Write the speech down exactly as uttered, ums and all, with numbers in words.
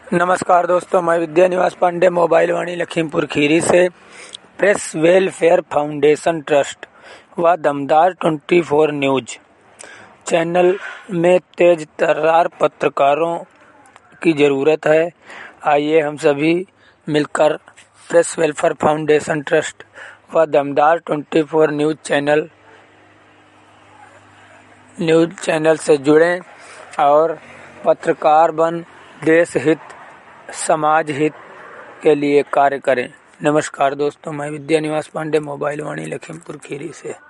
नमस्कार दोस्तों, मैं विद्या निवास पांडे मोबाइल वाणी लखीमपुर खीरी से प्रेस वेलफेयर फाउंडेशन ट्रस्ट व दमदार चौबीस न्यूज चैनल में तेज तर्रार पत्रकारों की ज़रूरत है। आइए हम सभी मिलकर प्रेस वेलफेयर फाउंडेशन ट्रस्ट व दमदार चौबीस न्यूज चैनल न्यूज चैनल से जुड़ें और पत्रकार बन देश हित समाज हित के लिए कार्य करें। नमस्कार दोस्तों, मैं विद्या निवास पांडे मोबाइल वाणी लखीमपुर खीरी से।